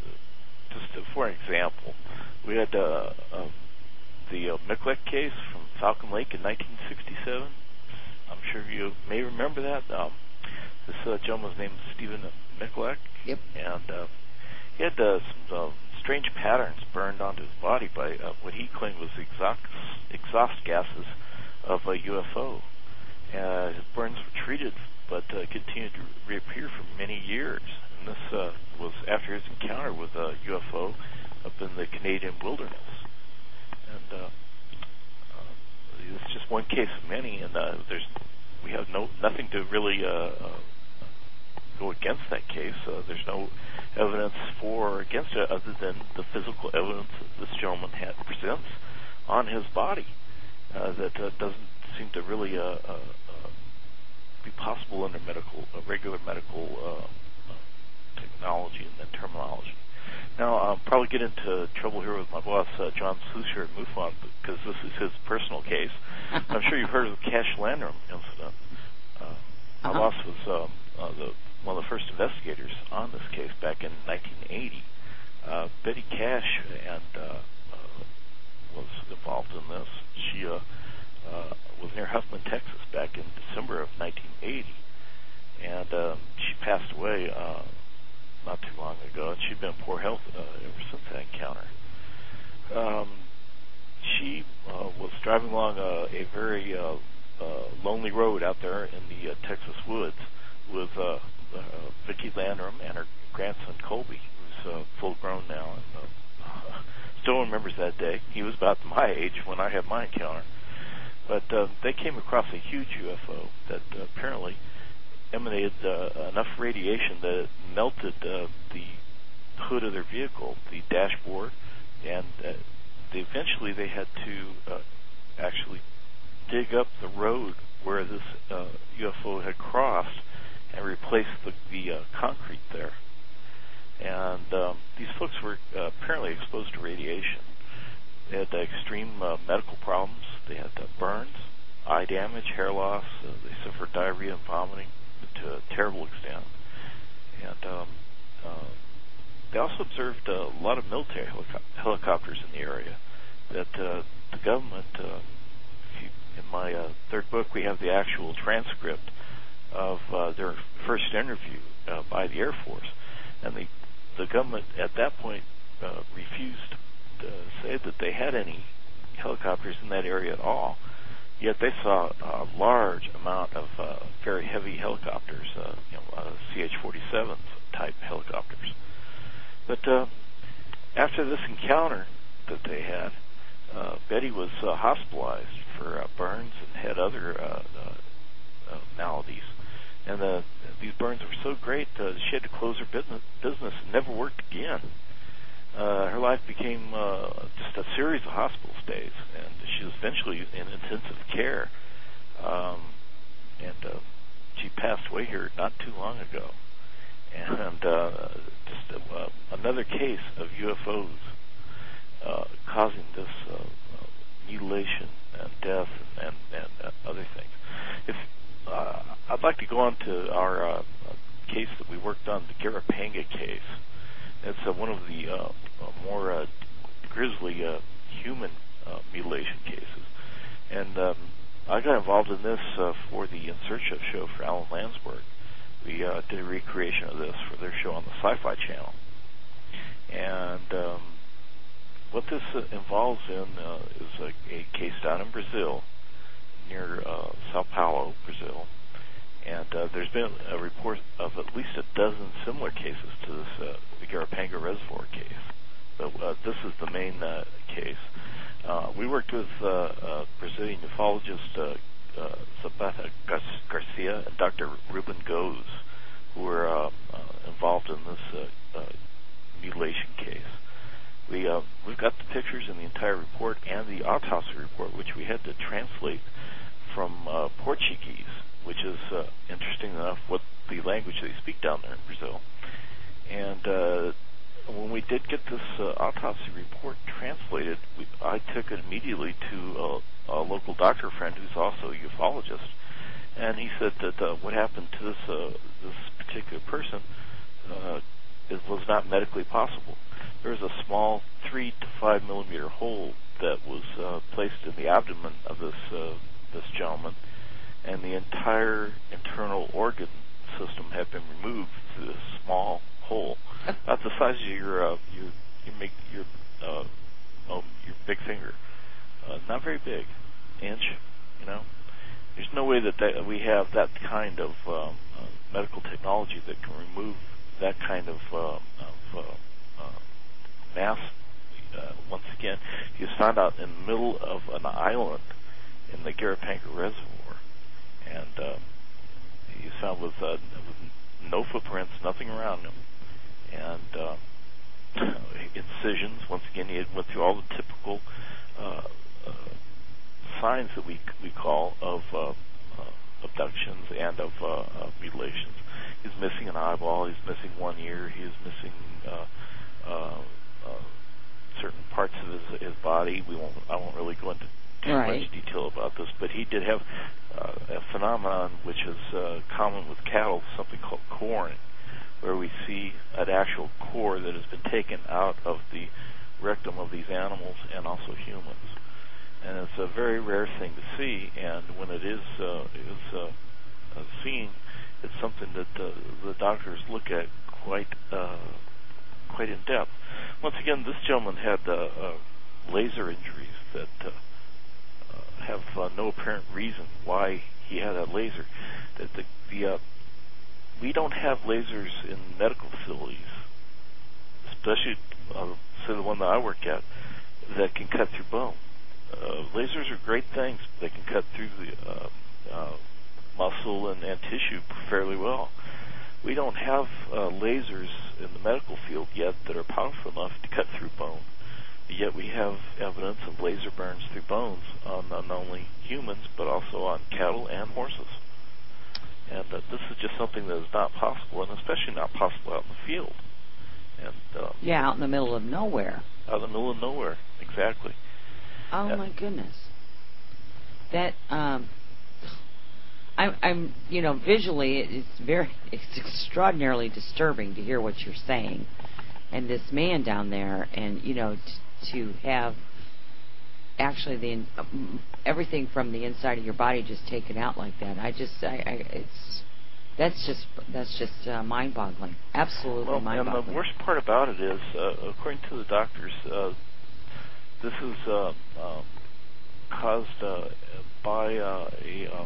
Speaker 5: just for an example, we had uh, uh, the uh, Michalek case from Falcon Lake in nineteen sixty-seven. I'm sure you may remember that. Um, this uh, gentleman was named Stephen Michalek.
Speaker 2: Yep.
Speaker 5: And uh, he had uh, some uh, strange patterns burned onto his body by uh, what he claimed was exhaust, exhaust gases of a U F O. Uh, his burns were treated, but uh, continued to reappear for many years. And this uh, was after his encounter with a U F O up in the Canadian wilderness. And uh, uh, it's just one case of many, and uh, there's we have no nothing to really uh, uh, go against that case. Uh, there's no evidence for or against it other than the physical evidence that this gentleman had, presents on his body uh, that uh, doesn't seem to really uh, uh, uh, be possible under medical, uh, regular medical uh, uh, technology and then terminology. Now, I'll probably get into trouble here with my boss, uh, John Susher at MUFON, because this is his personal case. I'm sure you've heard of the Cash Landrum incident. Uh, my uh-huh. boss was um, uh, the, one of the first investigators on this case back in nineteen eighty. Uh, Betty Cash and uh, uh, was involved in this. She uh, uh, was near Huffman, Texas, back in December of nineteen eighty, and um, she passed away uh, not too long ago, and she'd been in poor health uh, ever since that encounter. Um, she uh, was driving along a, a very uh, uh, lonely road out there in the uh, Texas woods with uh, uh, Vicki Landrum and her grandson Colby, who's uh, full grown now, and uh, still remembers that day. He was about my age when I had my encounter. But uh, they came across a huge U F O that uh, apparently emanated uh, enough radiation that it melted uh, the hood of their vehicle, the dashboard, and uh, they eventually they had to uh, actually dig up the road where this uh, U F O had crossed and replace the, the uh, concrete there. And um, these folks were uh, apparently exposed to radiation. They had uh, extreme uh, medical problems. They had uh, burns, eye damage, hair loss. Uh, they suffered diarrhea and vomiting to a terrible extent. And um, uh, they also observed uh, a lot of military helico- helicopters in the area that uh, the government, uh, if you, in my uh, third book, we have the actual transcript of uh, their first interview uh, by the Air Force. And the, the government at that point uh, refused to say that they had any helicopters in that area at all. Yet they saw a large amount of uh, very heavy helicopters, uh, you know, uh, C H forty-sevens type helicopters. But uh, after this encounter that they had, uh, Betty was uh, hospitalized for uh, burns and had other uh, uh, uh, maladies. And uh, these burns were so great, uh, she had to close her business, business and never worked again. Uh, her life became uh, just a series of hospital stays, and she was eventually in intensive care. Um, and uh, she passed away here not too long ago. And uh, just uh, another case of U F Os uh, causing this uh, uh, mutilation and death and, and, and uh, other things. If uh, I'd like to go on to our uh, case that we worked on, the Garapanga case. It's uh, one of the uh, uh, more uh, grisly uh, human uh, mutilation cases. And um, I got involved in this uh, for the In Search Of show for Alan Landsberg. We uh, did a recreation of this for their show on the Sci-Fi Channel. And um, what this uh, involves in uh, is a, a case down in Brazil, near uh, Sao Paulo, Brazil. And uh, there's been a report of at least a dozen similar cases to this uh, the Garapanga Reservoir case. So uh, this is the main uh, case. Uh, we worked with uh, uh, Brazilian ufologist uh, uh, Zapata Garcia and Doctor Ruben Goes, who were uh, uh, involved in this uh, uh, mutilation case. We, uh, we've got the pictures in the entire report and the autopsy report, which we had to translate from uh, Portuguese, which is uh, interesting enough what the language they speak down there in Brazil. And uh, when we did get this uh, autopsy report translated, we, I took it immediately to a, a local doctor friend who's also a ufologist, and he said that uh, what happened to this uh, this particular person uh, it was not medically possible. There was a small three to five millimeter hole that was uh, placed in the abdomen of this uh, this gentleman, and the entire internal organ system had been removed through this small hole, about the size of your uh, your you make your uh, oh, your big finger, uh, not very big, inch, you know. There's no way that, that we have that kind of um, uh, medical technology that can remove that kind of, uh, of uh, uh, mass. Uh, once again, he was found out in the middle of an island in the Garapanga Reservoir, and uh, he was found with, uh, with no footprints, nothing around him, and uh, incisions. Once again, he had went through all the typical uh, uh, signs that we we call of uh, uh, abductions and of uh, uh, mutilations. He's missing an eyeball. He's missing one ear. He is missing uh, uh, uh, certain parts of his his body. We won't. I won't really go into too
Speaker 2: right.
Speaker 5: much detail about this, but he did have uh, a phenomenon which is uh, common with cattle, something called coring, where we see an actual core that has been taken out of the rectum of these animals and also humans. And it's a very rare thing to see, and when it is uh, is uh, uh, seen, it's something that uh, the doctors look at quite uh, quite in depth. Once again, this gentleman had uh, uh, laser injuries that uh, uh, have uh, no apparent reason why he had that laser. That the, the uh, we don't have lasers in medical facilities, especially uh, say the one that I work at, that can cut through bone. Uh, lasers are great things. They can cut through the uh, uh, muscle and, and tissue fairly well. We don't have uh, lasers in the medical field yet that are powerful enough to cut through bone. Yet we have evidence of laser burns through bones on not only humans but also on cattle and horses. And uh, this is just something that is not possible, and especially not possible out in the field. And uh,
Speaker 2: yeah, out in the middle of nowhere.
Speaker 5: Out in the middle of nowhere, exactly.
Speaker 2: Oh,
Speaker 5: yeah.
Speaker 2: my goodness. That, um, I'm, I'm, you know, visually, it's very, it's extraordinarily disturbing to hear what you're saying. And this man down there, and, you know, t- to have actually the uh, everything from the inside of your body just taken out like that, I just, I, I it's, that's just, that's just uh, mind-boggling. Absolutely
Speaker 5: well,
Speaker 2: mind-boggling.
Speaker 5: And the worst part about it is, uh, according to the doctors, uh, this is uh, uh, caused uh, by uh, a. Uh,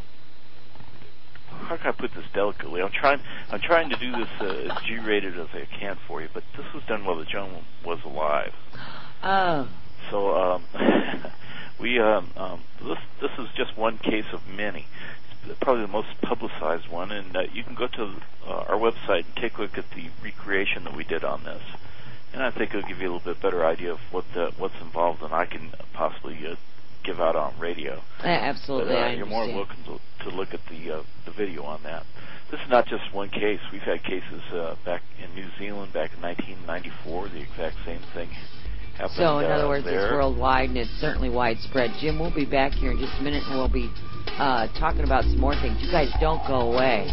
Speaker 5: how can I put this delicately? I'm trying. I'm trying to do this uh, as G-rated as I can for you, but this was done while the gentleman was alive.
Speaker 2: Oh.
Speaker 5: So um, we. Um, um, this this is just one case of many. It's probably the most publicized one, and uh, you can go to uh, our website and take a look at the recreation that we did on this. And I think it'll give you a little bit better idea of what the, what's involved than I can possibly uh, give out on radio.
Speaker 2: Uh, absolutely,
Speaker 5: but, uh,
Speaker 2: I
Speaker 5: you're more than welcome to, to look at the uh, the video on that. This is not just one case. We've had cases uh, back in New Zealand back in nineteen ninety-four. The exact same thing happened.
Speaker 2: So, in other
Speaker 5: uh,
Speaker 2: words,
Speaker 5: there.
Speaker 2: it's worldwide and it's certainly widespread. Jim, we'll be back here in just a minute, and we'll be uh, talking about some more things. You guys don't go away.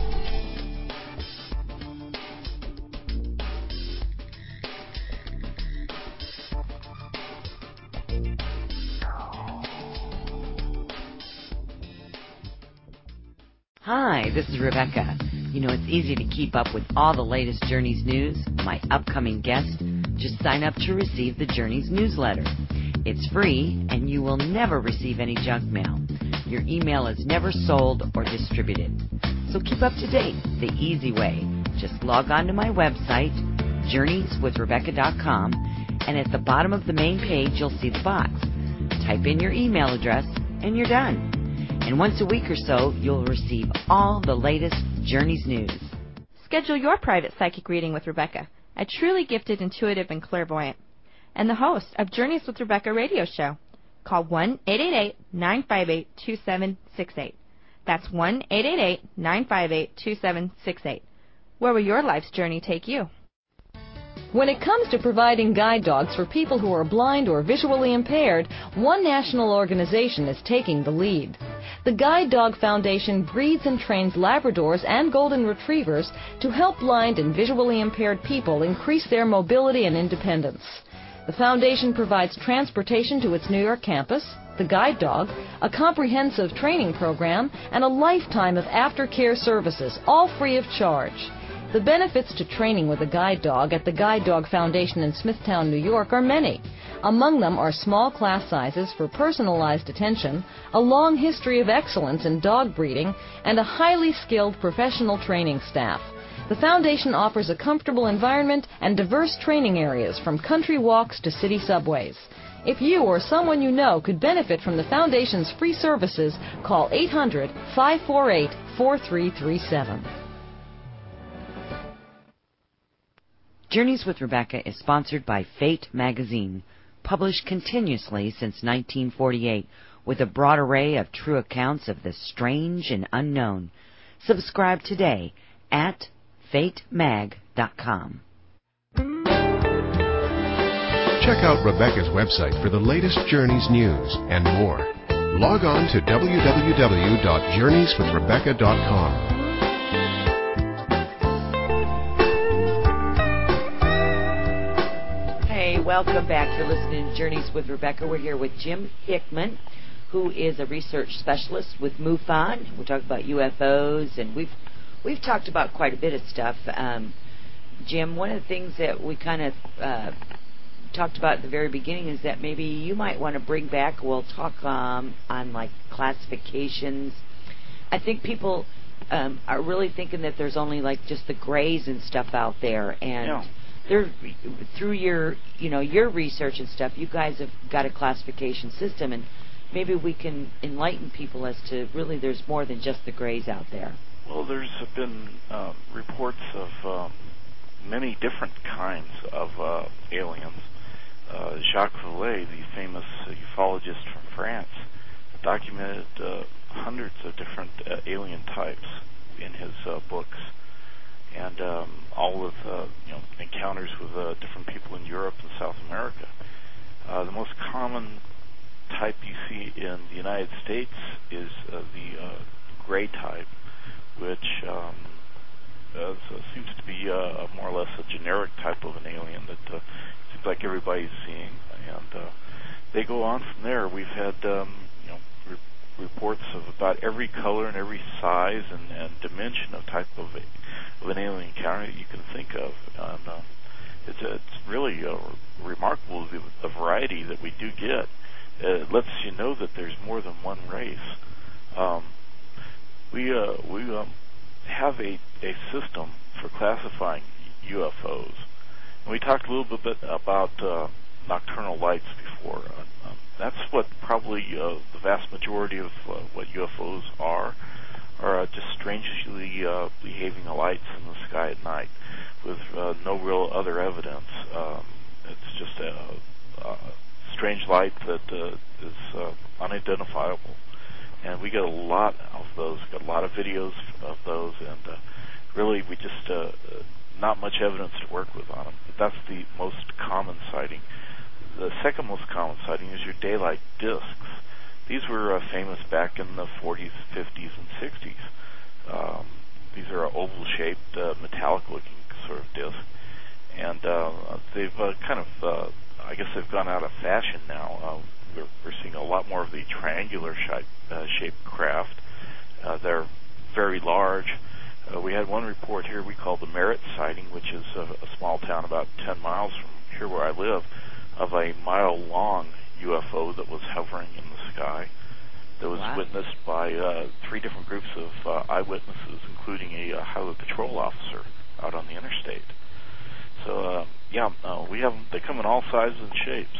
Speaker 2: Hi, this is Rebecca. You know, it's easy to keep up with all the latest Journeys news, my upcoming guests. Just sign up to receive the Journeys newsletter. It's free, and you will never receive any junk mail. Your email is never sold or distributed. So keep up to date the easy way. Just log on to my website, journeys with rebecca dot com, and at the bottom of the main page, you'll see the box. Type in your email address, and you're done. And once a week or so, you'll receive all the latest Journeys news.
Speaker 3: Schedule your private psychic reading with Rebecca, a truly gifted, intuitive, and clairvoyant, and the host of Journeys with Rebecca radio show. Call one eight eight eight, nine five eight, two seven six eight. That's one eight eight eight, nine five eight, two seven six eight. Where will your life's journey take you?
Speaker 11: When it comes to providing guide dogs for people who are blind or visually impaired, one national organization is taking the lead. The Guide Dog Foundation breeds and trains Labradors and Golden Retrievers to help blind and visually impaired people increase their mobility and independence. The foundation provides transportation to its New York campus, the guide dog, a comprehensive training program, and a lifetime of aftercare services, all free of charge. The benefits to training with a guide dog at the Guide Dog Foundation in Smithtown, New York are many. Among them are small class sizes for personalized attention, a long history of excellence in dog breeding, and a highly skilled professional training staff. The foundation offers a comfortable environment and diverse training areas from country walks to city subways. If you or someone you know could benefit from the foundation's free services, call eight hundred, five four eight, four three three seven.
Speaker 2: Journeys with Rebecca is sponsored by Fate magazine, published continuously since nineteen forty-eight, with a broad array of true accounts of the strange and unknown. Subscribe today at fate mag dot com.
Speaker 4: Check out Rebecca's website for the latest Journeys news and more. Log on to w w w dot journeys with rebecca dot com.
Speaker 2: Welcome back. You're listening to Journeys with Rebecca. We're here with Jim Hickman, who is a research specialist with MUFON. We're talking about U F Os, and we've we've talked about quite a bit of stuff. Um, Jim, one of the things that we kind of uh, talked about at the very beginning is that maybe you might want to bring back. We'll talk um, on like classifications. I think people um, are really thinking that there's only like just the grays and stuff out there, and.
Speaker 5: Yeah.
Speaker 2: There, through your, you know, your research and stuff, you guys have got a classification system, and maybe we can enlighten people as to really there's more than just the grays out there.
Speaker 5: Well, there's been uh, reports of uh, many different kinds of uh, aliens. Uh, Jacques Vallée, the famous ufologist from France, documented uh, hundreds of different uh, alien types in his uh, books. And um, all with uh, you know encounters with uh, different people in Europe and South America. Uh, the most common type you see in the United States is uh, the uh, gray type, which um, uh, seems to be uh, more or less a generic type of an alien that uh, seems like everybody's seeing. And uh, they go on from there. We've had um, you know re- reports of about every color and every size and, and dimension of type of a, of an alien encounter that you can think of. And uh, it's, uh, it's really uh, remarkable the, the variety that we do get. Uh, it lets you know that there's more than one race. Um, we uh, we um, have a, a system for classifying U F Os. And we talked a little bit about uh, nocturnal lights before. Uh, um, that's what probably uh, the vast majority of uh, what U F Os are. Are uh, just strangely uh, behaving lights in the sky at night with uh, no real other evidence. Um, it's just a, a strange light that uh, is uh, unidentifiable. And we get a lot of those, got a lot of videos of those, and uh, really we just, uh, not much evidence to work with on them. But that's the most common sighting. The second most common sighting is your daylight discs. These were uh, famous back in the forties, fifties, and sixties. Um, these are oval-shaped, uh, metallic-looking sort of discs, and uh, they've uh, kind of, uh, I guess, they've gone out of fashion now. Uh, we're, we're seeing a lot more of the triangular shape, uh, shaped craft. Uh, they're very large. Uh, we had one report here we call the Merritt sighting, which is a, a small town about ten miles from here where I live, of a mile-long U F O that was hovering in the sky that was wow. witnessed by uh, three different groups of uh, eyewitnesses, including a uh, highway patrol officer out on the interstate. So, uh, yeah, uh, we have they come in all sizes and shapes.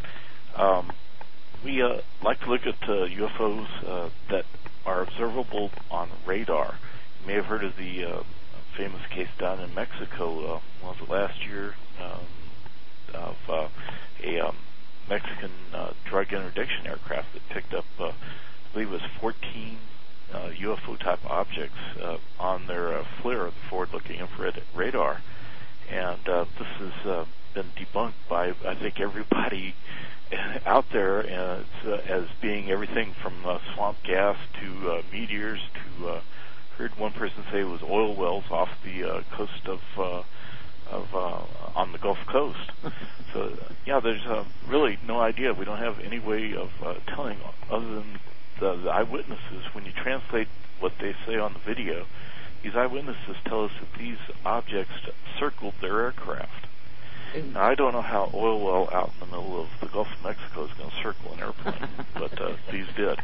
Speaker 5: Um, we uh, like to look at uh, U F Os uh, that are observable on radar. You may have heard of the uh, famous case down in Mexico, uh, was it last year, um, of uh, a um, Mexican uh, drug interdiction aircraft that picked up, uh, I believe it was fourteen uh, U F O-type objects uh, on their uh, FLIR, the forward-looking infrared radar. And uh, this has uh, been debunked by, I think, everybody out there as, uh, as being everything from uh, swamp gas to uh, meteors to, uh, heard one person say it was oil wells off the uh, coast of, uh, of uh, on the Gulf Coast. So, uh, yeah, there's uh, really no idea. We don't have any way of uh, telling other than the, the eyewitnesses. When you translate what they say on the video, these eyewitnesses tell us that these objects circled their aircraft. Now, I don't know how oil well out in the middle of the Gulf of Mexico is going to circle an airplane, but uh, these did.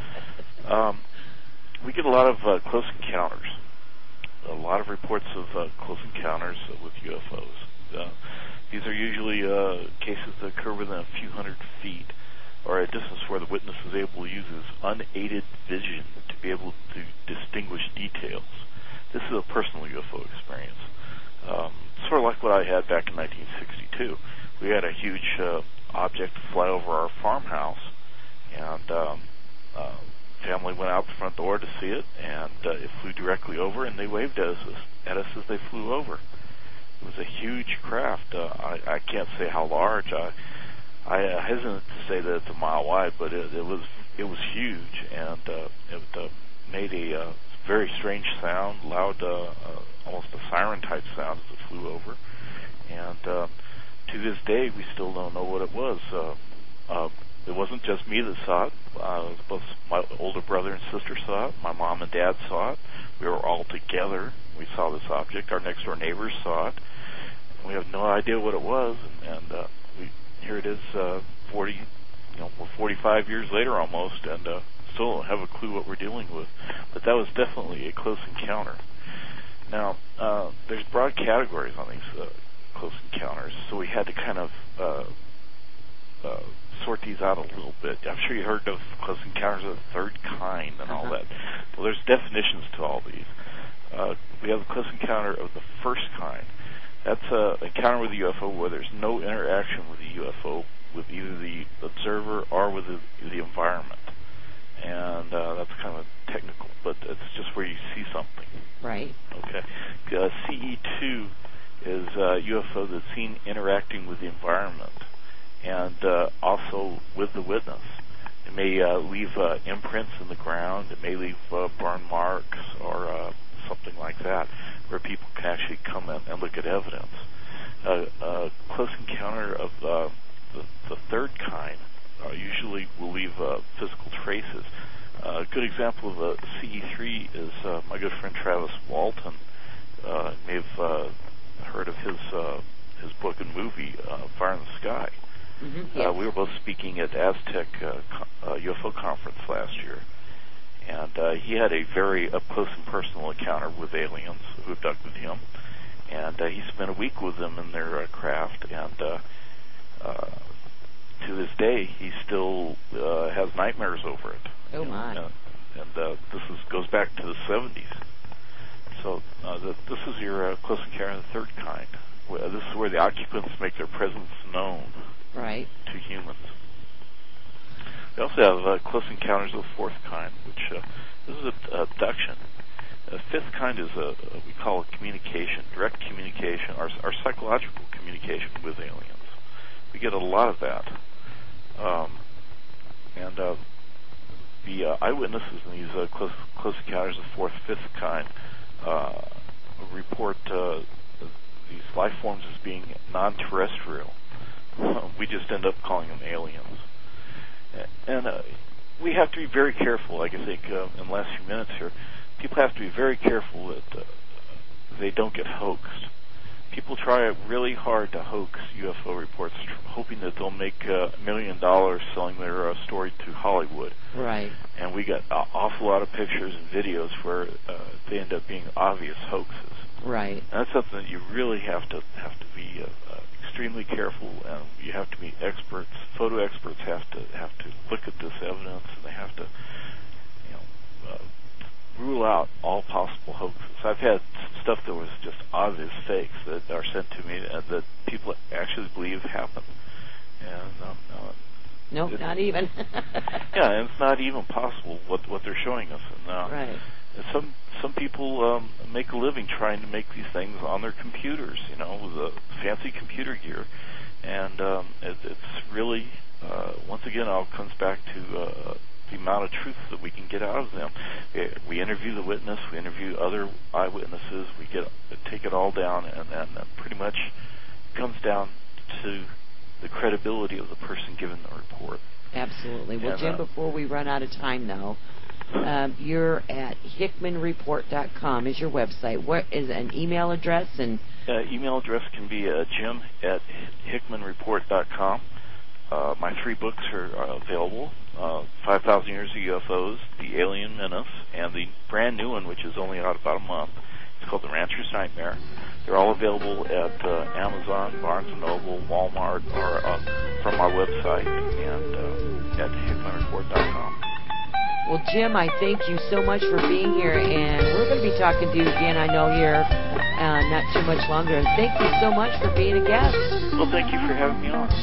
Speaker 5: Um, we get a lot of uh, close encounters, a lot of reports of uh, close encounters uh, with U F Os. Uh, these are usually uh, cases that occur within a few hundred feet or a distance where the witness is able to use his unaided vision to be able to distinguish details. This is a personal U F O experience. Um, sort of like what I had back in nineteen sixty-two. We had a huge uh, object fly over our farmhouse, and um, uh, family went out the front door to see it, and uh, it flew directly over, and they waved at us, at us as they flew over. It was a huge craft. Uh, I, I can't say how large. I, I hesitate to say that it's a mile wide, but it, it was it was huge, and uh, it uh, made a uh, very strange sound, loud, uh, uh, almost a siren-type sound as it flew over. And uh, to this day, we still don't know what it was. Uh, uh, it wasn't just me that saw it. Uh, both my older brother and sister saw it. My mom and dad saw it. We were all together. We saw this object. Our next-door neighbors saw it. We have no idea what it was, and, and uh, we here it is, uh, forty, you know, we're forty-five years later almost, and uh, still don't have a clue what we're dealing with. But that was definitely a close encounter. Now, uh, there's broad categories on these uh, close encounters, so we had to kind of uh, uh, sort these out a little bit. I'm sure you heard of close encounters of the third kind and all
Speaker 2: uh-huh.
Speaker 5: that. Well, there's definitions to all these. Uh, we have a close encounter of the first kind. That's an encounter with a U F O where there's no interaction with the U F O, with either the observer or with the, the environment. And uh, that's kind of technical, but it's just where you see something.
Speaker 2: Right.
Speaker 5: Okay. Uh, C E two is a U F O that's seen interacting with the environment and uh, also with the witness. It may uh, leave uh, imprints in the ground. It may leave uh, burn marks or uh, something like that, where people can actually come in and look at evidence. Uh, a close encounter of uh, the, the third kind uh, usually will leave uh, physical traces. Uh, a good example of a C E three is uh, my good friend Travis Walton. Uh, you may have uh, heard of his uh, his book and movie, uh, Fire in the Sky.
Speaker 2: Mm-hmm, yes.
Speaker 5: uh, we were both speaking at Aztec uh, co- uh, U F O conference last year. And uh, he had a very up-close and personal encounter with aliens who abducted him. And uh, he spent a week with them in their uh, craft. And uh, uh, to this day, he still uh, has nightmares over it.
Speaker 2: Oh, my.
Speaker 5: Know, and and uh, this is, goes back to the seventies. So uh, the, this is your uh, close encounter of the third kind. Where, this is where the occupants make their presence known
Speaker 2: right.
Speaker 5: to humans. We also have uh, close encounters of the fourth kind, which uh, this is a, abduction. The fifth kind is a, a we call it communication, direct communication, our, our psychological communication with aliens. We get a lot of that, um, and uh, the uh, eyewitnesses in these uh, close close encounters of fourth, fifth kind uh, report uh, these life forms as being non-terrestrial. We just end up calling them aliens. And uh, we have to be very careful, like I think, uh, in the last few minutes here, people have to be very careful that uh, they don't get hoaxed. People try really hard to hoax U F O reports, tr- hoping that they'll make uh, a million dollars selling their uh, story to Hollywood.
Speaker 2: Right.
Speaker 5: And we got an awful lot of pictures and videos where uh, they end up being obvious hoaxes.
Speaker 2: Right.
Speaker 5: And that's something that you really have to have to be uh, uh, extremely careful, and you have to be experts. Photo experts have to have to look at this evidence, and they have to, you know, uh, rule out all possible hoaxes. I've had stuff that was just obvious fakes that are sent to me uh, that people actually believe happened. And um, uh,
Speaker 2: nope,
Speaker 5: it,
Speaker 2: not even.
Speaker 5: yeah, and it's not even possible what what they're showing us. And, uh,
Speaker 2: right.
Speaker 5: and some some people um, make a living trying to make these things on their computers, you know, with a fancy computer gear, and um, it, it's really uh, once again, it all comes back to uh, the amount of truth that we can get out of them. We interview the witness, we interview other eyewitnesses, we get take it all down, and then pretty much comes down to the credibility of the person giving the report.
Speaker 2: Absolutely. Well,
Speaker 5: and,
Speaker 2: Jim,
Speaker 5: uh,
Speaker 2: before we run out of time, though, um, you're at hickman report dot com is your website. What is an email address? And
Speaker 5: uh, email address can be uh, jim at hickman report dot com. Uh, my three books are uh, available, uh, five thousand Years of U F Os, The Alien Menace, and the brand new one, which is only out about a month. It's called The Rancher's Nightmare. They're all available at uh, Amazon, Barnes and Noble, Walmart, or uh, from our website, and uh, at hickman report dot com.
Speaker 2: Well, Jim, I thank you so much for being here, and we're going to be talking to you again, I know, here uh, not too much longer. Thank you so much for being a guest.
Speaker 5: Well, thank you for having me on.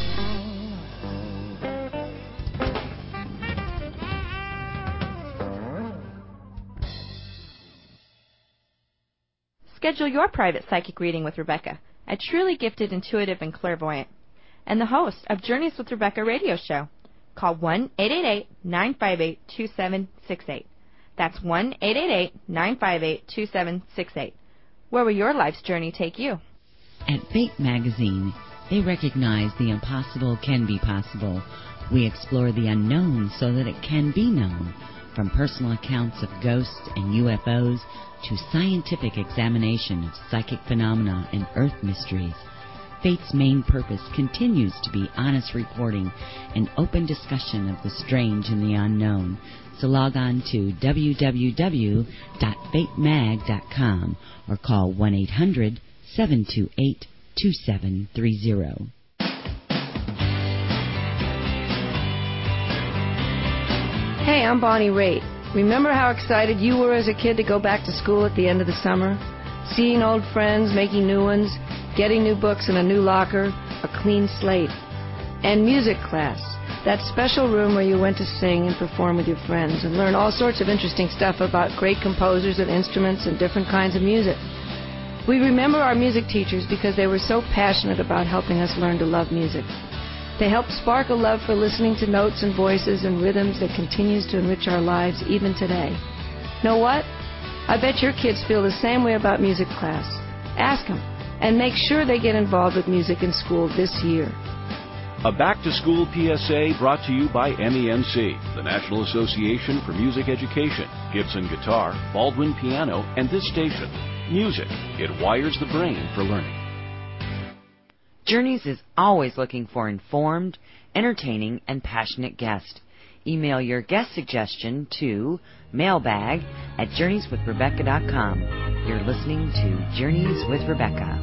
Speaker 3: Schedule your private psychic reading with Rebecca, a truly gifted, intuitive, and clairvoyant, and the host of Journeys with Rebecca radio show. Call one eight eight eight, nine five eight, two seven six eight. That's one eight eight eight, nine five eight, two seven six eight. Where will your life's journey take you?
Speaker 1: At Fate Magazine, they recognize the impossible can be possible. We explore the unknown so that it can be known. From personal accounts of ghosts and U F Os to scientific examination of psychic phenomena and earth mysteries, Fate's main purpose continues to be honest reporting and open discussion of the strange and the unknown. So log on to w w w dot fate mag dot com or call one eight hundred, seven two eight, two seven three zero.
Speaker 12: Hey, I'm Bonnie Raitt. Remember how excited you were as a kid to go back to school at the end of the summer? Seeing old friends, making new ones, getting new books and a new locker, a clean slate. And music class, that special room where you went to sing and perform with your friends and learn all sorts of interesting stuff about great composers and instruments and different kinds of music. We remember our music teachers because they were so passionate about helping us learn to love music. They helped spark a love for listening to notes and voices and rhythms that continues to enrich our lives even today. Know what? I bet your kids feel the same way about music class. Ask them, and make sure they get involved with music in school this year.
Speaker 13: A back-to-school P S A brought to you by M E M C, the National Association for Music Education, Gibson Guitar, Baldwin Piano, and this station. Music, it wires the brain for learning.
Speaker 2: Journeys is always looking for informed, entertaining, and passionate guests. Email your guest suggestion to mailbag at journeys with rebecca dot com. You're listening to Journeys with Rebecca.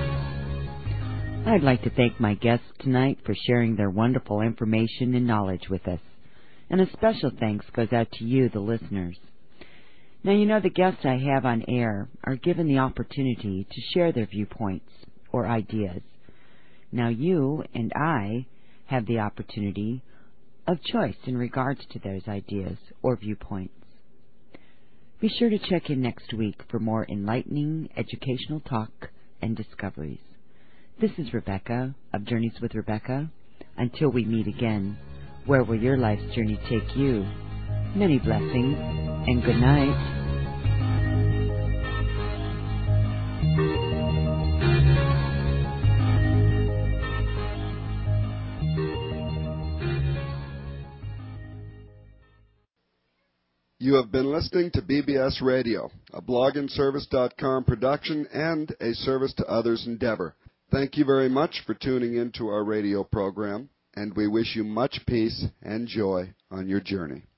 Speaker 2: I'd like to thank my guests tonight for sharing their wonderful information and knowledge with us. And a special thanks goes out to you, the listeners. Now, you know, the guests I have on air are given the opportunity to share their viewpoints or ideas. Now, you and I have the opportunity of choice in regards to those ideas or viewpoints. Be sure to check in next week for more enlightening educational talk and discoveries. This is Rebecca of Journeys with Rebecca. Until we meet again, where will your life's journey take you? Many blessings and good night.
Speaker 14: You have been listening to B B S Radio, a blog and service dot com production and a service to others endeavor. Thank you very much for tuning in to our radio program, and we wish you much peace and joy on your journey.